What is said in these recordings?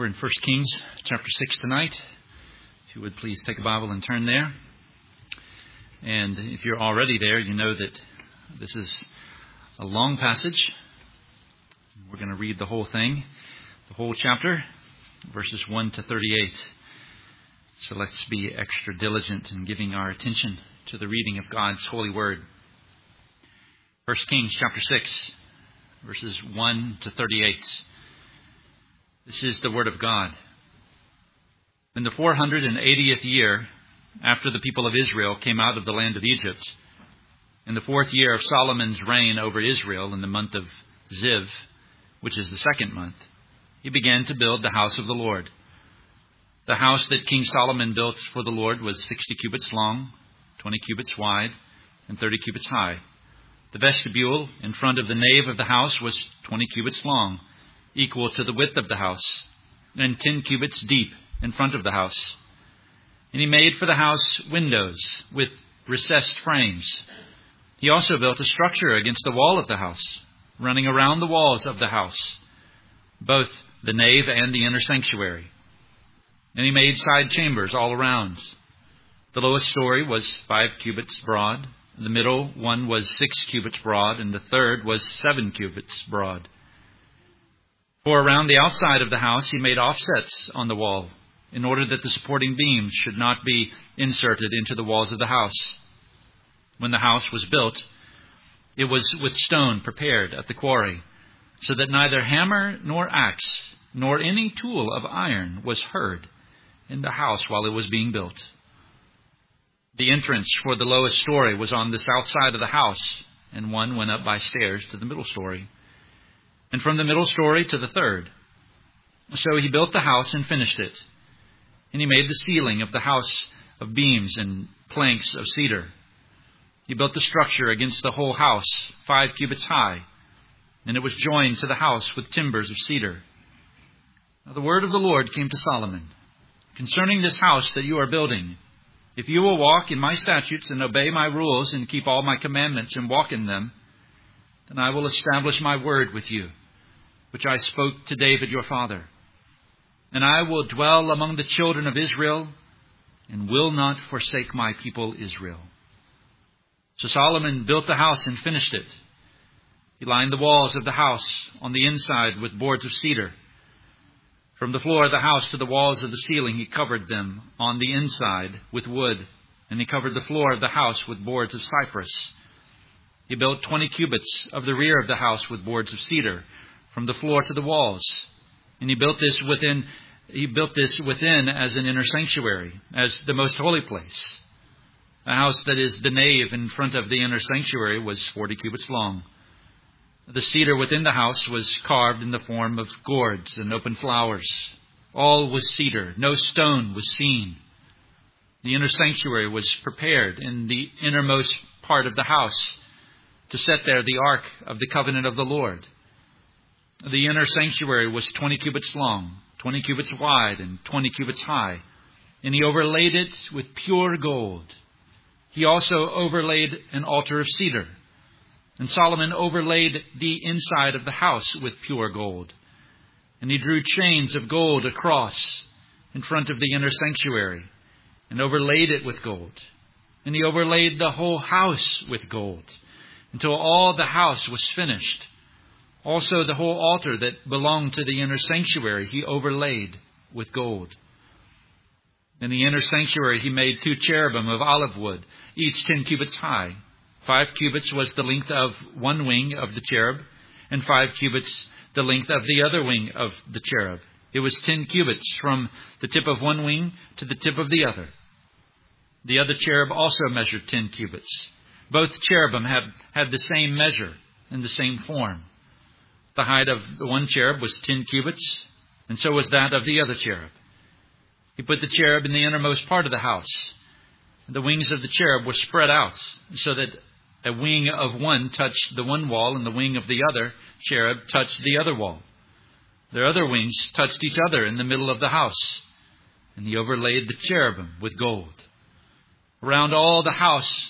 We're in 1 Kings chapter 6 tonight. If you would please take a Bible and turn there. And if you're already there, you know that this is a long passage. We're going to read the whole thing, the whole chapter, verses 1 to 38. So let's be extra diligent in giving our attention to the reading of God's holy word. 1 Kings chapter 6, verses 1 to 38. This is the word of God. In the 480th year, after the people of Israel came out of the land of Egypt, in the 4th year of Solomon's reign over Israel, in the month of Ziv, which is the 2nd month, he began to build the house of the Lord. The house that King Solomon built for the Lord was 60 cubits long, 20 cubits wide, and 30 cubits high. The vestibule in front of the nave of the house was 20 cubits long, equal to the width of the house, and 10 cubits deep in front of the house. And he made for the house windows with recessed frames. He also built a structure against the wall of the house, running around the walls of the house, both the nave and the inner sanctuary. And he made side chambers all around. The lowest story was 5 cubits broad, the middle one was 6 cubits broad, and the third was 7 cubits broad. For around the outside of the house he made offsets on the wall, in order that the supporting beams should not be inserted into the walls of the house. When the house was built, it was with stone prepared at the quarry, so that neither hammer nor axe, nor any tool of iron was heard in the house while it was being built. The entrance for the lowest story was on the south side of the house, and one went up by stairs to the middle story, and from the middle story to the third. So he built the house and finished it. And he made the ceiling of the house of beams and planks of cedar. He built the structure against the whole house, 5 cubits high, and it was joined to the house with timbers of cedar. Now the word of the Lord came to Solomon, concerning this house that you are building. If you will walk in my statutes and obey my rules and keep all my commandments and walk in them, then I will establish my word with you, which I spoke to David your father. And I will dwell among the children of Israel and will not forsake my people Israel. So Solomon built the house and finished it. He lined the walls of the house on the inside with boards of cedar. From the floor of the house to the walls of the ceiling, he covered them on the inside with wood, and he covered the floor of the house with boards of cypress. He built 20 cubits of the rear of the house with boards of cedar, from the floor to the walls. And he built this within as an inner sanctuary, as the most holy place. The house that is the nave in front of the inner sanctuary was 40 cubits long. The cedar within the house was carved in the form of gourds and open flowers. All was cedar. No stone was seen. The inner sanctuary was prepared in the innermost part of the house to set there the ark of the covenant of the Lord. The inner sanctuary was 20 cubits long, 20 cubits wide, and 20 cubits high, and he overlaid it with pure gold. He also overlaid an altar of cedar, and Solomon overlaid the inside of the house with pure gold. And he drew chains of gold across in front of the inner sanctuary, and overlaid it with gold. And he overlaid the whole house with gold, until all the house was finished. Also the whole altar that belonged to the inner sanctuary he overlaid with gold. In the inner sanctuary he made 2 cherubim of olive wood, each 10 cubits high. 5 cubits was the length of one wing of the cherub, and 5 cubits the length of the other wing of the cherub. It was 10 cubits from the tip of one wing to the tip of the other. The other cherub also measured 10 cubits. Both cherubim had the same measure and the same form. The height of the one cherub was 10 cubits, and so was that of the other cherub. He put the cherub in the innermost part of the house. The wings of the cherub were spread out, so that a wing of one touched the one wall, and the wing of the other cherub touched the other wall. Their other wings touched each other in the middle of the house, and he overlaid the cherubim with gold. Around all the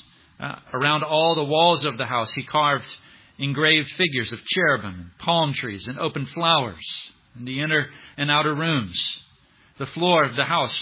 walls of the house, he carved engraved figures of cherubim, palm trees, and open flowers. and the inner and outer rooms. The floor of the house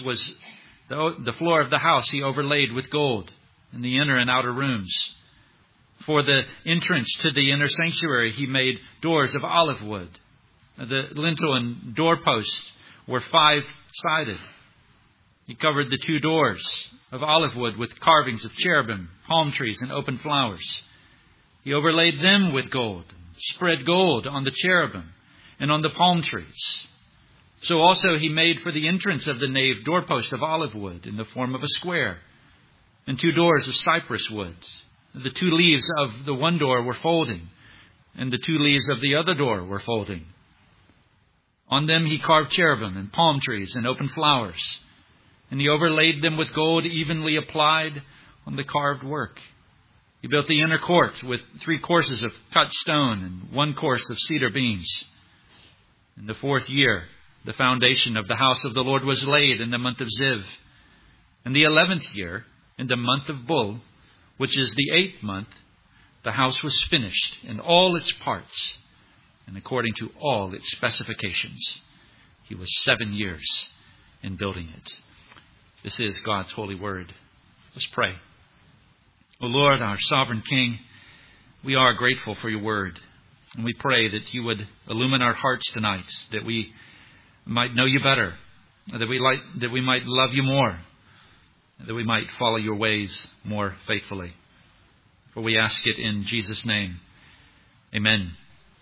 he overlaid with gold in the inner and outer rooms. For the entrance to the inner sanctuary, he made doors of olive wood. The lintel and doorposts were 5-sided. He covered the 2 doors of olive wood with carvings of cherubim, palm trees, and open flowers. He overlaid them with gold, spread gold on the cherubim and on the palm trees. So also he made for the entrance of the nave doorpost of olive wood in the form of a square, and 2 doors of cypress wood. The 2 leaves of the one door were folding, and the 2 leaves of the other door were folding. On them he carved cherubim and palm trees and open flowers, and he overlaid them with gold evenly applied on the carved work. He built the inner court with 3 courses of cut stone and 1 course of cedar beams. In the 4th year, the foundation of the house of the Lord was laid in the month of Ziv. In the 11th year, in the month of Bul, which is the 8th month, the house was finished in all its parts and according to all its specifications. He was 7 years in building it. This is God's holy word. Let's pray. O Lord, our sovereign King, we are grateful for your word. And we pray that you would illumine our hearts tonight, that we might know you better, that we might love you more, that we might follow your ways more faithfully. For we ask it in Jesus' name. Amen.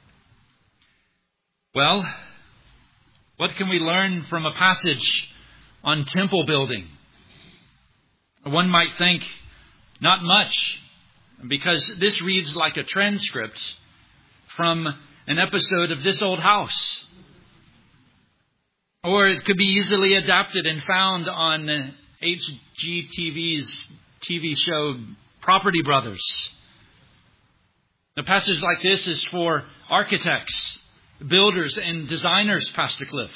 Well, what can we learn from a passage on temple building? One might think not much, because this reads like a transcript from an episode of This Old House. Or it could be easily adapted and found on HGTV's TV show Property Brothers. A passage like this is for architects, builders, and designers, Pastor Cliff.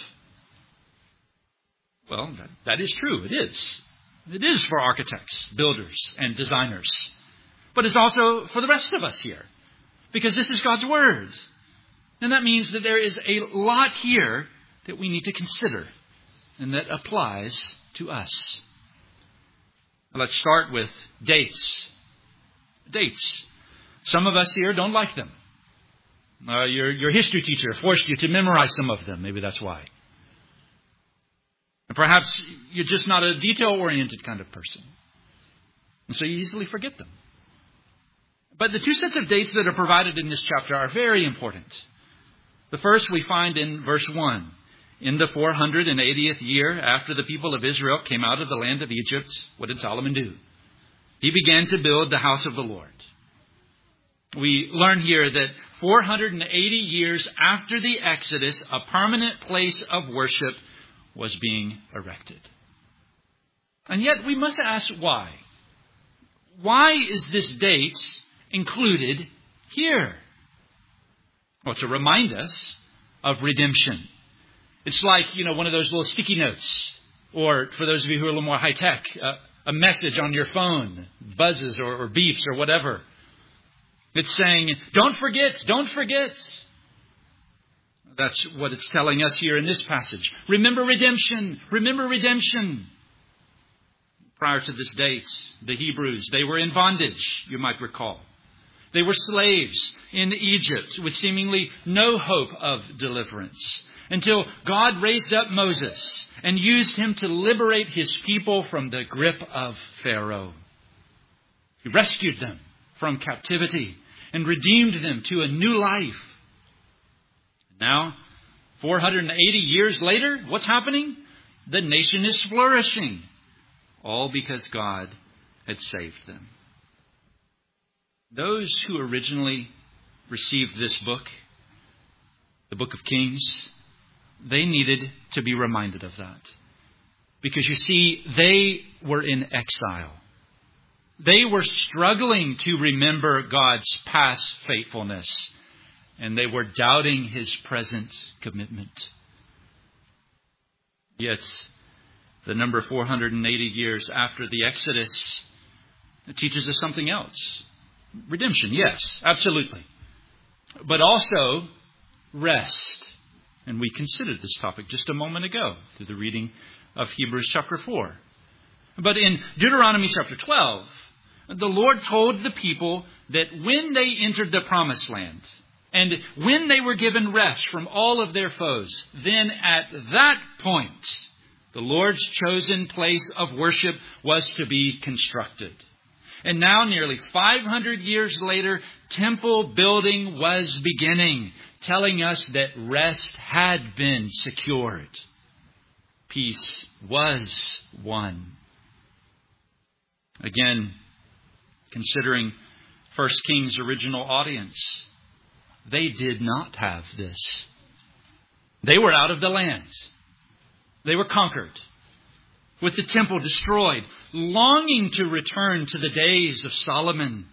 Well, that is true. It is. It is for architects, builders, and designers. But it's also for the rest of us here, because this is God's Word. And that means that there is a lot here that we need to consider and that applies to us. Let's start with dates. Dates. Some of us here don't like them. Your history teacher forced you to memorize some of them. Maybe that's why. And perhaps you're just not a detail-oriented kind of person, and so you easily forget them. But the 2 sets of dates that are provided in this chapter are very important. The first we find in verse 1. In the 480th year after the people of Israel came out of the land of Egypt, what did Solomon do? He began to build the house of the Lord. We learn here that 480 years after the Exodus, a permanent place of worship was being erected. And yet we must ask why. Why is this date included here? Well, to remind us of redemption. It's like, one of those little sticky notes, or for those of you who are a little more high tech, a message on your phone, buzzes or beeps or whatever. It's saying, don't forget, don't forget. That's what it's telling us here in this passage. Remember redemption, remember redemption. Prior to this date, the Hebrews, they were in bondage, you might recall. They were slaves in Egypt with seemingly no hope of deliverance, until God raised up Moses and used him to liberate his people from the grip of Pharaoh. He rescued them from captivity and redeemed them to a new life. Now, 480 years later, what's happening? The nation is flourishing, all because God had saved them. Those who originally received this book, the Book of Kings, they needed to be reminded of that. Because you see, they were in exile. They were struggling to remember God's past faithfulness, and they were doubting his present commitment. Yet, the number 480 years after the Exodus, it teaches us something else. Redemption, yes, absolutely. But also rest. And we considered this topic just a moment ago through the reading of Hebrews chapter 4. But in Deuteronomy chapter 12, the Lord told the people that when they entered the promised land, and when they were given rest from all of their foes, then at that point, the Lord's chosen place of worship was to be constructed. And now, nearly 500 years later, temple building was beginning, telling us that rest had been secured. Peace was won. Again, considering 1 Kings' original audience, they did not have this. They were out of the land. They were conquered, with the temple destroyed, longing to return to the days of Solomon.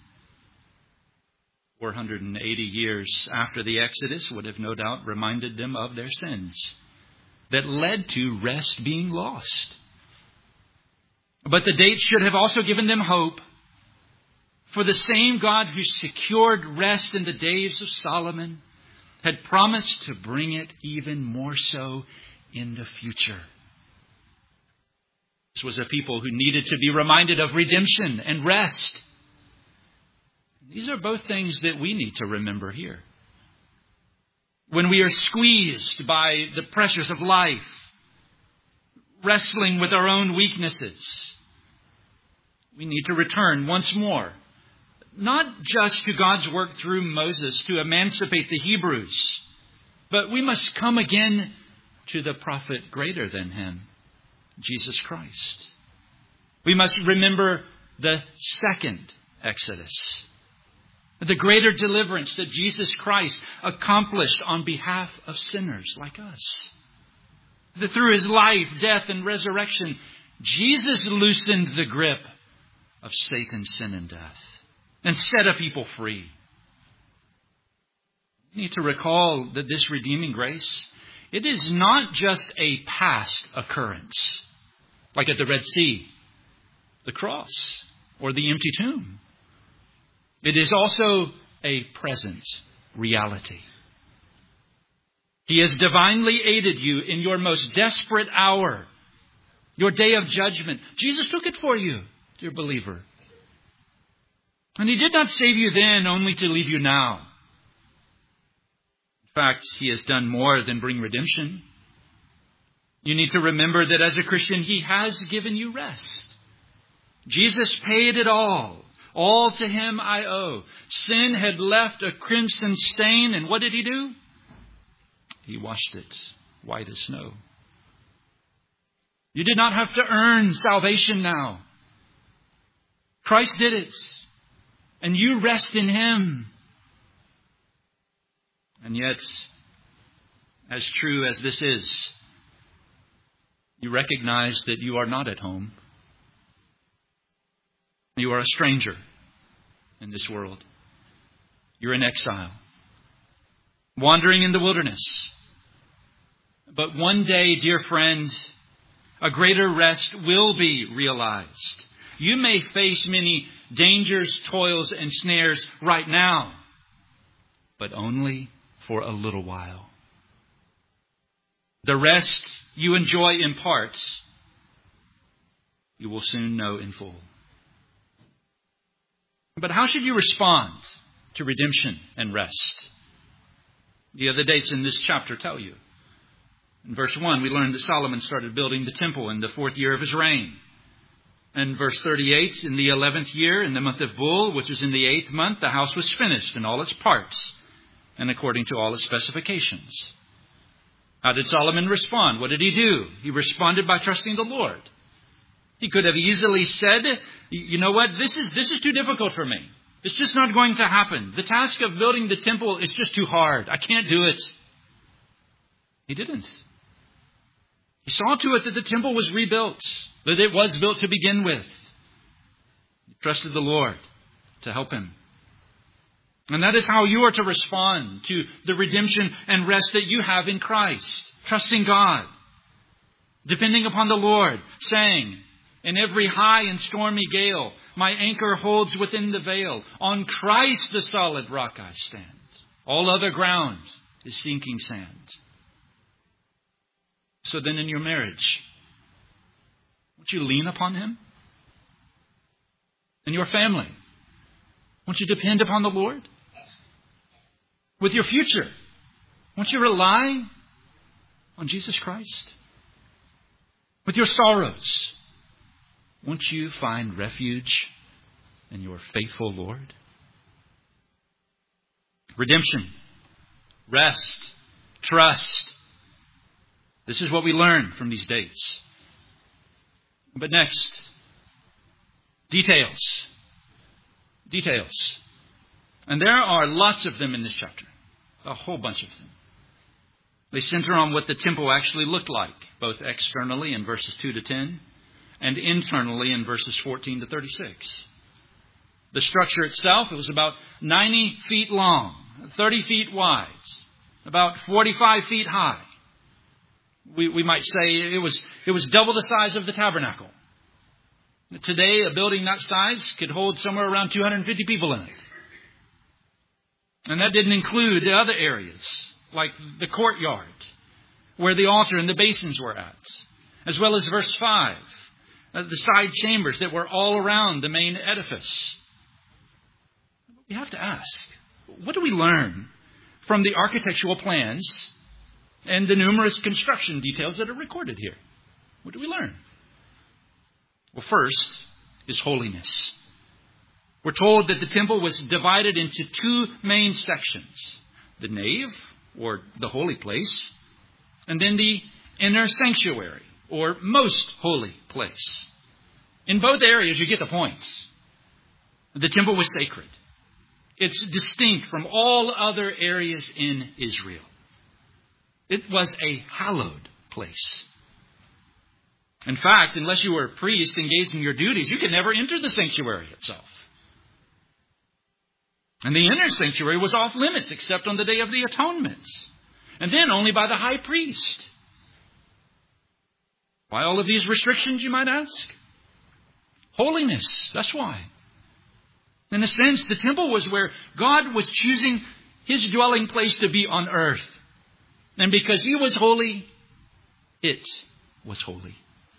480 years after the Exodus would have no doubt reminded them of their sins that led to rest being lost. But the date should have also given them hope. For the same God who secured rest in the days of Solomon had promised to bring it even more so in the future. This was a people who needed to be reminded of redemption and rest. These are both things that we need to remember here. When we are squeezed by the pressures of life, wrestling with our own weaknesses, we need to return once more, not just to God's work through Moses to emancipate the Hebrews, but we must come again to the prophet greater than him, Jesus Christ. We must remember the second Exodus, the greater deliverance that Jesus Christ accomplished on behalf of sinners like us. That through his life, death, and resurrection, Jesus loosened the grip of Satan's sin and death and set a people free. We need to recall that this redeeming grace, it is not just a past occurrence, like at the Red Sea, the cross, or the empty tomb. It is also a present reality. He has divinely aided you in your most desperate hour, your day of judgment. Jesus took it for you, dear believer. And he did not save you then only to leave you now. In fact, he has done more than bring redemption. You need to remember that as a Christian, he has given you rest. Jesus paid it all. All to him I owe. Sin had left a crimson stain, and what did he do? He washed it white as snow. You did not have to earn salvation now. Christ did it. And you rest in him. And yet, as true as this is, you recognize that you are not at home. You are a stranger in this world. You're in exile, wandering in the wilderness. But one day, dear friend, a greater rest will be realized. You may face many dangers, toils, and snares right now, but only for a little while. The rest you enjoy in parts, you will soon know in full. But how should you respond to redemption and rest? The other dates in this chapter tell you. In verse 1, we learned that Solomon started building the temple in the 4th year of his reign. And verse 38, in the 11th year, in the month of Bul, which was in the 8th month, the house was finished in all its parts and according to all its specifications. How did Solomon respond? What did he do? He responded by trusting the Lord. He could have easily said, you know what, this is too difficult for me. It's just not going to happen. The task of building the temple is just too hard. I can't do it. He didn't. He saw to it that the temple was rebuilt, that it was built to begin with. He trusted the Lord to help him. And that is how you are to respond to the redemption and rest that you have in Christ. Trusting God, depending upon the Lord, saying, in every high and stormy gale, my anchor holds within the veil. On Christ the solid rock I stand. All other ground is sinking sand. So then in your marriage, won't you lean upon Him? In your family, won't you depend upon the Lord? With your future, won't you rely on Jesus Christ? With your sorrows, won't you find refuge in your faithful Lord? Redemption, rest, trust. This is what we learn from these dates. But next, details. Details. And there are lots of them in this chapter. A whole bunch of them. They center on what the temple actually looked like, both externally in verses 2 to 10 and internally in verses 14 to 36. The structure itself, it was about 90 feet long, 30 feet wide, about 45 feet high. We might say it was double the size of the tabernacle. Today, a building that size could hold somewhere around 250 people in it. And that didn't include the other areas, like the courtyard, where the altar and the basins were at, as well as verse 5, the side chambers that were all around the main edifice. We have to ask, what do we learn from the architectural plans and the numerous construction details that are recorded here? What do we learn? Well, first is holiness. We're told that the temple was divided into two main sections. The nave, or the holy place, and then the inner sanctuary, or most holy place. In both areas, you get the point. The temple was sacred. It's distinct from all other areas in Israel. It was a hallowed place. In fact, unless you were a priest engaged in your duties, you could never enter the sanctuary itself. And the inner sanctuary was off limits except on the Day of the Atonement. And then only by the high priest. Why all of these restrictions, you might ask? Holiness, that's why. In a sense, the temple was where God was choosing His dwelling place to be on earth. And because He was holy, it was holy.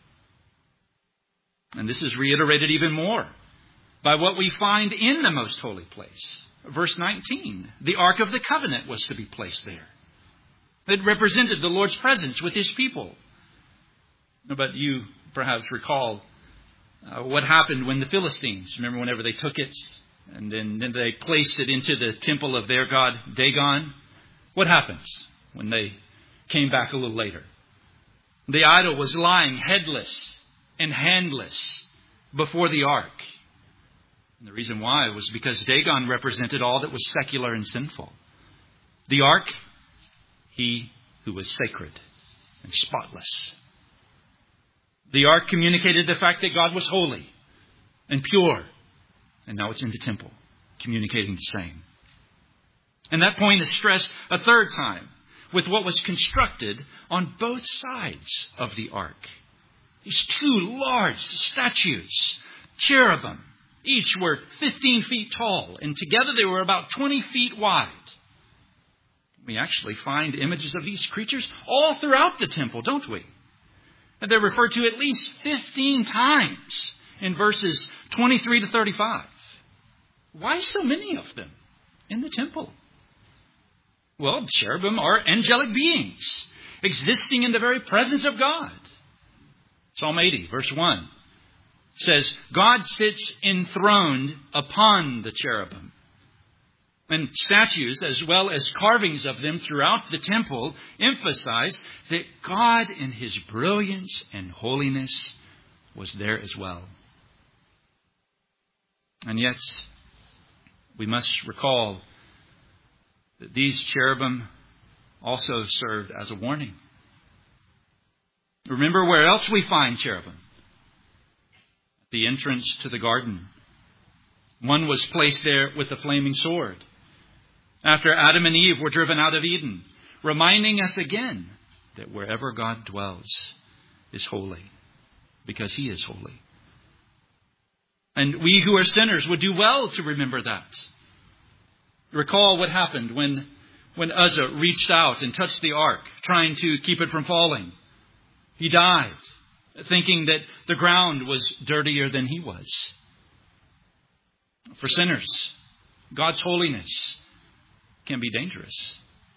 And this is reiterated even more by what we find in the most holy place. Verse 19, the Ark of the Covenant was to be placed there. It represented the Lord's presence with His people. But you perhaps recall what happened when the Philistines, remember whenever they took it and then they placed it into the temple of their god Dagon? What happens when they came back a little later? The idol was lying headless and handless before the ark. And the reason why was because Dagon represented all that was secular and sinful. The ark, He who was sacred and spotless. The ark communicated the fact that God was holy and pure. And now it's in the temple, communicating the same. And that point is stressed a third time with what was constructed on both sides of the ark. These two large statues, cherubim, each were 15 feet tall, and together they were about 20 feet wide. We actually find images of these creatures all throughout the temple, don't we? And they're referred to at least 15 times in verses 23 to 35. Why so many of them in the temple? Well, cherubim are angelic beings existing in the very presence of God. Psalm 80, verse 1 says, God sits enthroned upon the cherubim. And statues, as well as carvings of them throughout the temple, emphasize that God in His brilliance and holiness was there as well. And yet, we must recall that these cherubim also served as a warning. Remember where else we find cherubim? At the entrance to the garden. One was placed there with a flaming sword after Adam and Eve were driven out of Eden, reminding us again that wherever God dwells is holy, because He is holy. And we who are sinners would do well to remember that. Recall what happened when Uzzah reached out and touched the ark, trying to keep it from falling. He died thinking that the ground was dirtier than he was. For sinners, God's holiness can be dangerous.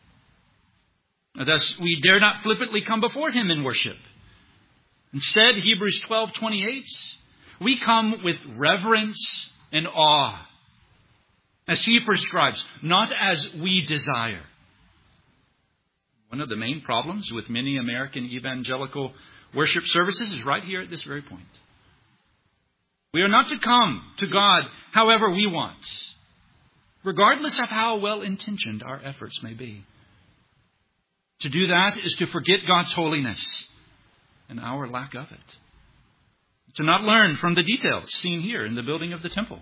Thus, we dare not flippantly come before him in worship. Instead, Hebrews 12:28, we come with reverence and awe, as he prescribes, not as we desire. One of the main problems with many American evangelical worship services is right here at this very point. We are not to come to God however we want, regardless of how well-intentioned our efforts may be. To do that is to forget God's holiness and our lack of it. To not learn from the details seen here in the building of the temple.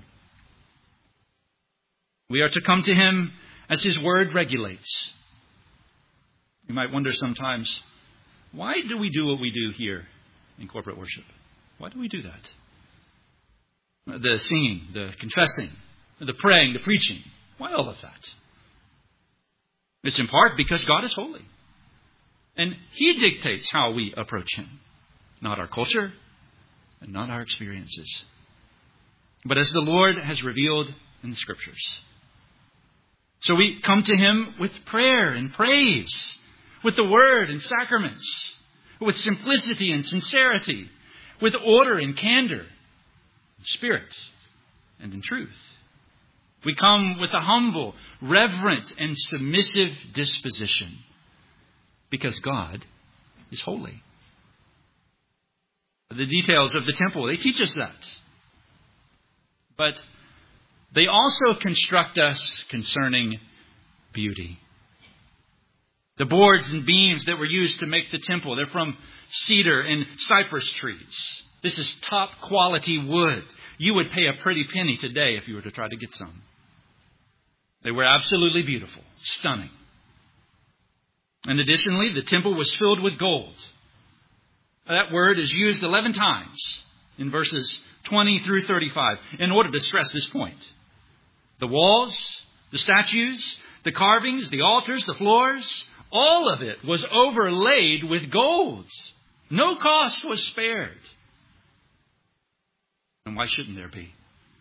We are to come to him as his word regulates. You might wonder sometimes, why do we do what we do here in corporate worship? Why do we do that? The singing, the confessing, the praying, the preaching. Why all of that? It's in part because God is holy. And he dictates how we approach him. Not our culture and not our experiences. But as the Lord has revealed in the Scriptures. So we come to him with prayer and praise, with the word and sacraments, with simplicity and sincerity, with order and candor, in spirit and in truth. We come with a humble, reverent, and submissive disposition, because God is holy. The details of the temple, they teach us that. But they also construct us concerning beauty. The boards and beams that were used to make the temple, they're from cedar and cypress trees. This is top quality wood. You would pay a pretty penny today if you were to try to get some. They were absolutely beautiful, stunning. And additionally, the temple was filled with gold. That word is used 11 times in verses 20 through 35 in order to stress this point. The walls, the statues, the carvings, the altars, the floors, all of it was overlaid with gold. No cost was spared. And why shouldn't there be?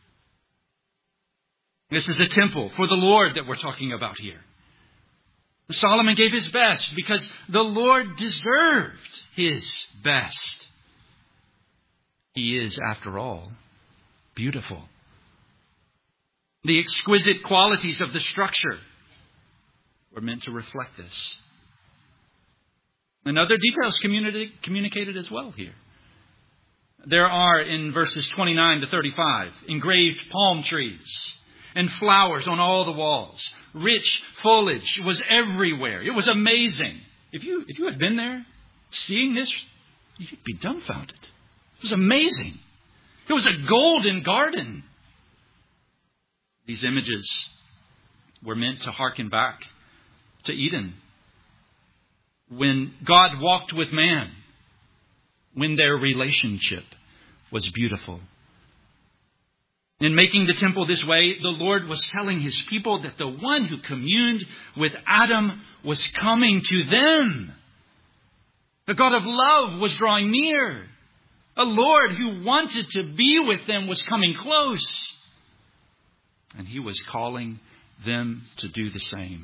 This is a temple for the Lord that we're talking about here. Solomon gave his best because the Lord deserved his best. He is, after all, beautiful. The exquisite qualities of the structure were meant to reflect this. And other details communicated as well here. There are, in verses 29 to 35, engraved palm trees and flowers on all the walls. Rich foliage was everywhere. It was amazing. If you had been there, seeing this, you'd be dumbfounded. It was amazing. It was a golden garden. These images were meant to hearken back to Eden, when God walked with man, when their relationship was beautiful. In making the temple this way, the Lord was telling his people that the one who communed with Adam was coming to them. The God of love was drawing near. A Lord who wanted to be with them was coming close. And he was calling them to do the same.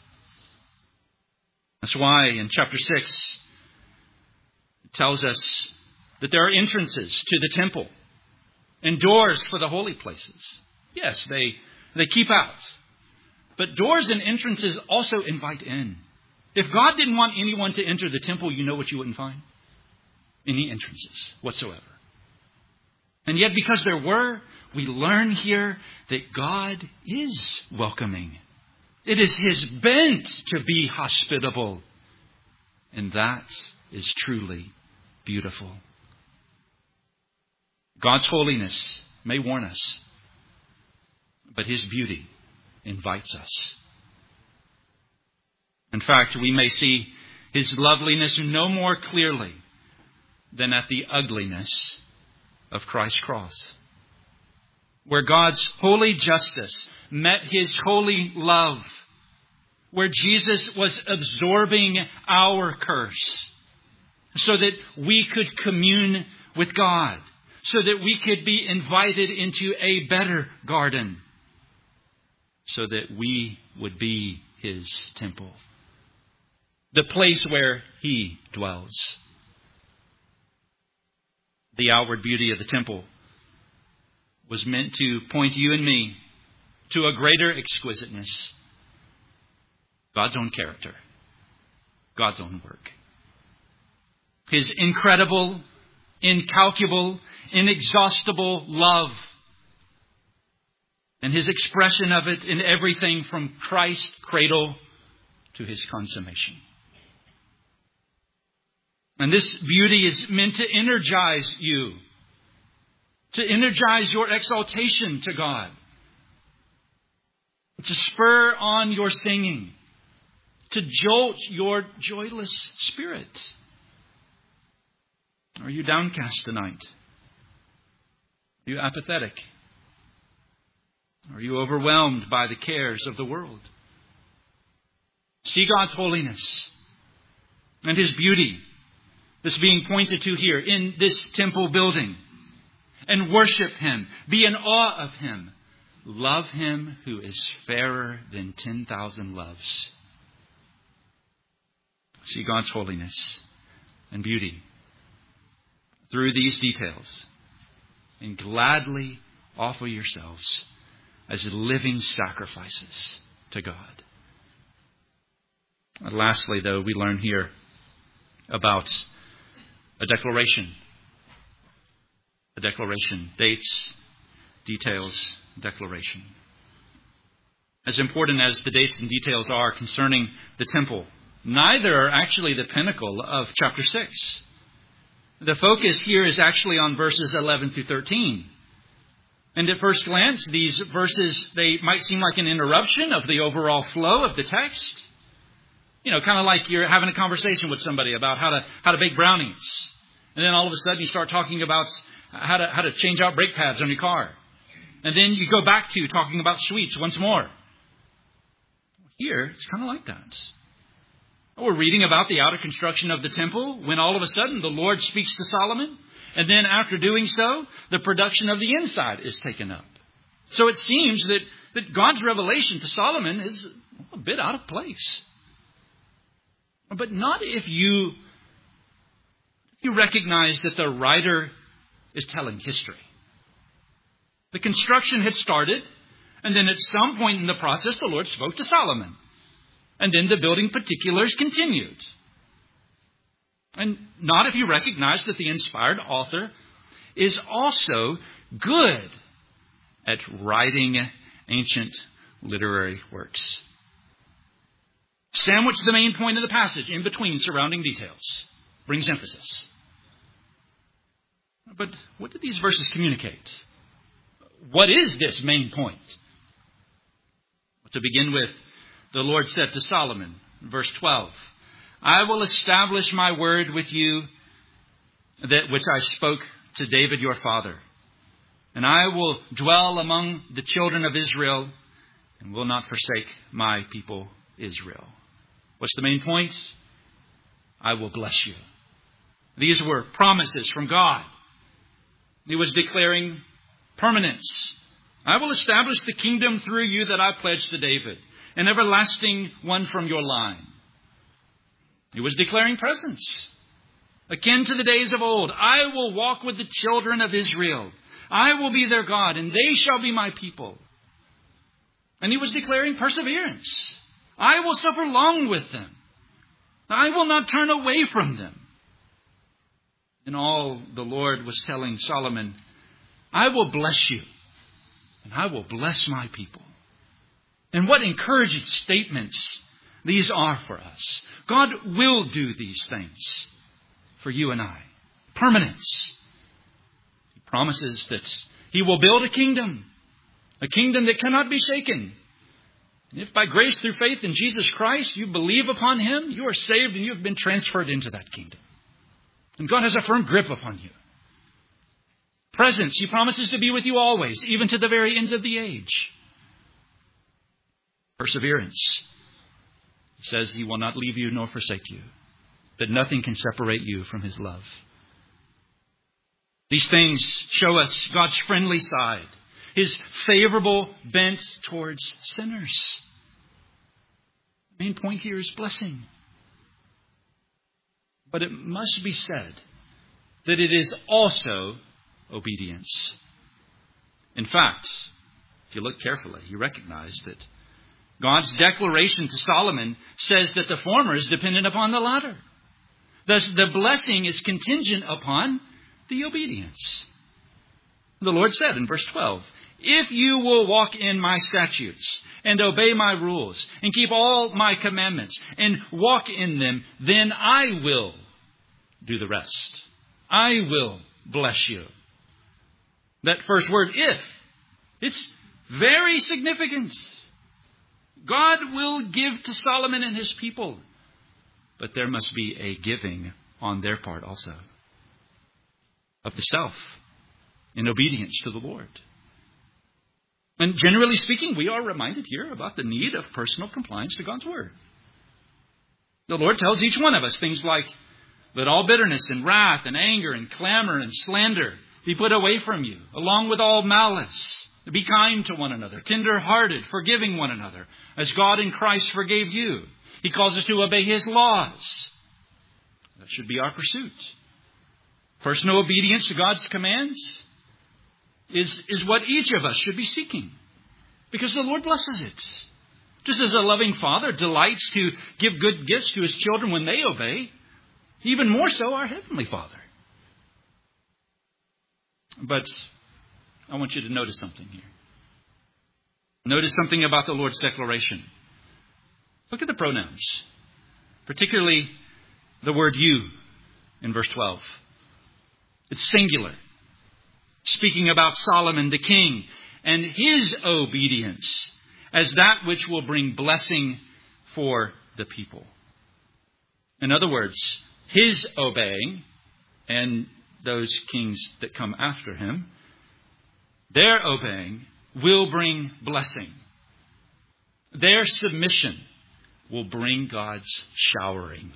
That's why in chapter 6, it tells us that there are entrances to the temple and doors for the holy places. Yes, they keep out. But doors and entrances also invite in. If God didn't want anyone to enter the temple, you know what you wouldn't find? Any entrances whatsoever. And yet because there were, we learn here that God is welcoming. It is his bent to be hospitable. And that is truly beautiful. God's holiness may warn us, but his beauty invites us. In fact, we may see his loveliness no more clearly than at the ugliness of Christ's cross, where God's holy justice met his holy love, where Jesus was absorbing our curse. so that we could commune with God, so that we could be invited into a better garden, so that we would be His temple, the place where He dwells. The outward beauty of the temple was meant to point you and me to a greater exquisiteness. God's own character. God's own work. His incredible, incalculable, inexhaustible love. And His expression of it in everything from Christ's cradle to His consummation. And this beauty is meant to energize you. To energize your exaltation to God. To spur on your singing. To jolt your joyless spirit. Are you downcast tonight? Are you apathetic? Are you overwhelmed by the cares of the world? See God's holiness and His beauty that's being pointed to here in this temple building. And worship Him. Be in awe of Him. Love Him who is fairer than 10,000 loves. See God's holiness and beauty through these details. And gladly offer yourselves as living sacrifices to God. And lastly, though, we learn here about a declaration. A declaration. Dates, details, declaration. As important as the dates and details are concerning the temple, neither are actually the pinnacle of chapter 6. The focus here is actually on verses 11 through 13. And at first glance, these verses, they might seem like an interruption of the overall flow of the text. You know, kind of like you're having a conversation with somebody about how to bake brownies. And then all of a sudden you start talking about how to change out brake pads on your car. And then you go back to talking about sweets once more. Here, it's kind of like that. We're reading about the outer construction of the temple when all of a sudden the Lord speaks to Solomon. And then after doing so, the production of the inside is taken up. So it seems that God's revelation to Solomon is a bit out of place. But not if you recognize that the writer is telling history. The construction had started, and then at some point in the process, the Lord spoke to Solomon. And then the building particulars continued. And not if you recognize that the inspired author is also good at writing ancient literary works. Sandwich the main point of the passage in between surrounding details. Brings emphasis. But what do these verses communicate? What is this main point? To begin with, the Lord said to Solomon, verse 12, I will establish my word with you, that which I spoke to David your father. And I will dwell among the children of Israel and will not forsake my people Israel. What's the main point? I will bless you. These were promises from God. He was declaring permanence. I will establish the kingdom through you that I pledged to David, an everlasting one from your line. He was declaring presence, akin to the days of old. I will walk with the children of Israel. I will be their God, and they shall be my people. And he was declaring perseverance. I will suffer long with them. I will not turn away from them. And all the Lord was telling Solomon, I will bless you, and I will bless my people. And what encouraging statements these are for us. God will do these things for you and I. Permanence. He promises that He will build a kingdom that cannot be shaken. And if by grace through faith in Jesus Christ you believe upon Him, you are saved and you have been transferred into that kingdom. And God has a firm grip upon you. Presence, He promises to be with you always, even to the very ends of the age. Perseverance. He says He will not leave you nor forsake you. that nothing can separate you from His love. These things show us God's friendly side, His favorable bent towards sinners. The main point here is blessing. But it must be said that it is also obedience. In fact, if you look carefully, you recognize that God's declaration to Solomon says that the former is dependent upon the latter. Thus, the blessing is contingent upon the obedience. The Lord said in verse 12, "If you will walk in my statutes and obey my rules and keep all my commandments and walk in them, then I will do the rest. I will bless you." That first word, if, it's very significant. God will give to Solomon and his people, but there must be a giving on their part also of the self in obedience to the Lord. And generally speaking, we are reminded here about the need of personal compliance to God's word. The Lord tells each one of us things like, "Let all bitterness and wrath and anger and clamor and slander be put away from you, along with all malice. Be kind to one another, tender-hearted, forgiving one another, as God in Christ forgave you." He calls us to obey His laws. That should be our pursuit. Personal obedience to God's commands is what each of us should be seeking, because the Lord blesses it. Just as a loving father delights to give good gifts to his children when they obey, even more so our Heavenly Father. But I want you to notice something here. Notice something about the Lord's declaration. Look at the pronouns, particularly the word "you" in verse 12. It's singular, speaking about Solomon the king and his obedience as that which will bring blessing for the people. In other words, his obeying and those kings that come after him, their obeying will bring blessing. Their submission will bring God's showering.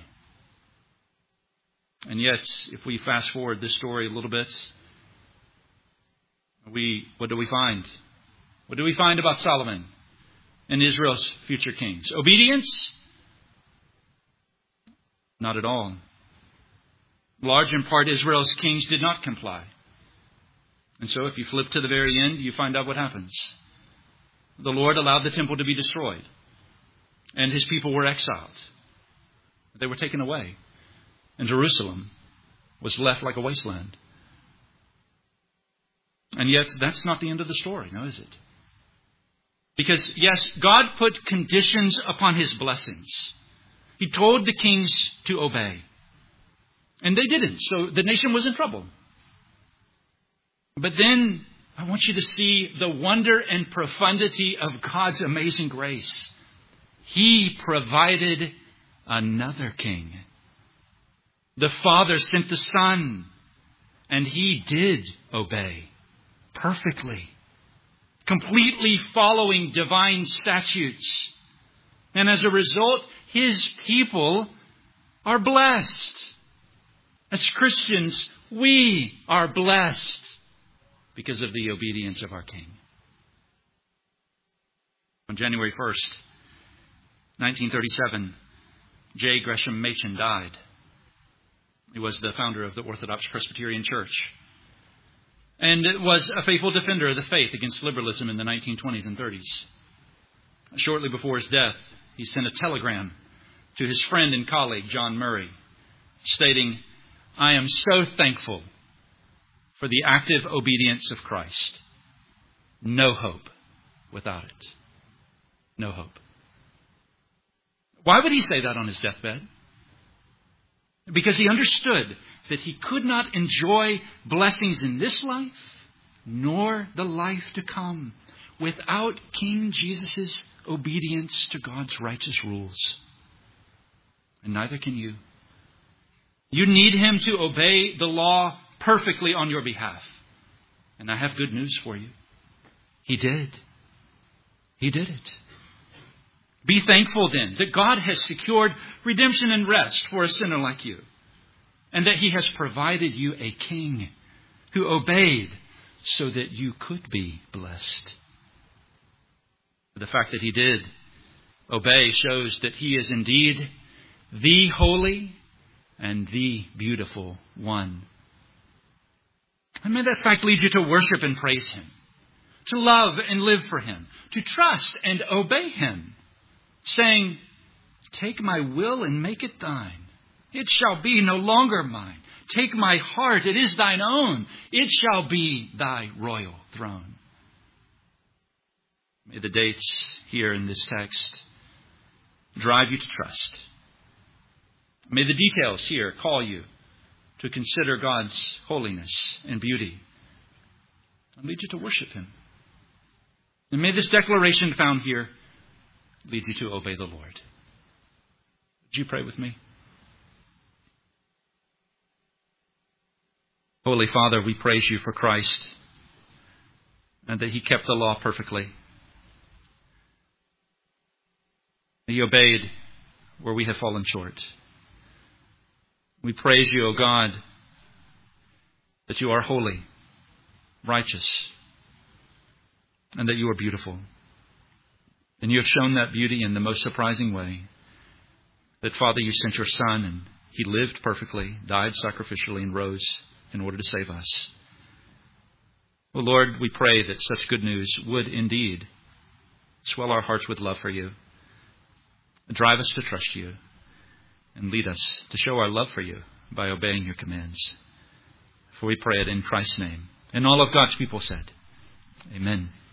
And yet, if we fast forward this story a little bit, what do we find? What do we find about Solomon and Israel's future kings? Obedience? Not at all. Large in part, Israel's kings did not comply. And so if you flip to the very end, you find out what happens. The Lord allowed the temple to be destroyed, and His people were exiled. They were taken away, and Jerusalem was left like a wasteland. And yet, that's not the end of the story, now is it? Because, yes, God put conditions upon His blessings. He told the kings to obey. And they didn't, so the nation was in trouble. But then I want you to see the wonder and profundity of God's amazing grace. He provided another king. The Father sent the Son, and He did obey perfectly, completely following divine statutes. And as a result, His people are blessed. As Christians, we are blessed because of the obedience of our King. On January 1st, 1937, J. Gresham Machen died. He was the founder of the Orthodox Presbyterian Church and was a faithful defender of the faith against liberalism in the 1920s and 30s. Shortly before his death, he sent a telegram to his friend and colleague, John Murray, stating, "I am so thankful for the active obedience of Christ. No hope without it." No hope. Why would he say that on his deathbed? Because he understood that he could not enjoy blessings in this life, nor the life to come, without King Jesus' obedience to God's righteous rules. And neither can you. You need Him to obey the law perfectly on your behalf. And I have good news for you. He did. He did it. Be thankful then that God has secured redemption and rest for a sinner like you, and that He has provided you a king who obeyed so that you could be blessed. The fact that He did obey shows that He is indeed the holy and the beautiful one. And may that fact lead you to worship and praise Him, to love and live for Him, to trust and obey Him, saying, take my will and make it thine. It shall be no longer mine. Take my heart, it is thine own. It shall be thy royal throne. May the dates here in this text drive you to trust. May the details here call you to consider God's holiness and beauty and lead you to worship Him. And may this declaration found here lead you to obey the Lord. Would you pray with me? Holy Father, we praise You for Christ and that He kept the law perfectly. He obeyed where we have fallen short. We praise You, O God, that You are holy, righteous, and that You are beautiful. And You have shown that beauty in the most surprising way. That, Father, You sent Your Son and He lived perfectly, died sacrificially, and rose in order to save us. Oh Lord, we pray that such good news would indeed swell our hearts with love for You, drive us to trust You, and lead us to show our love for You by obeying Your commands. For we pray it in Christ's name. And all of God's people said, Amen.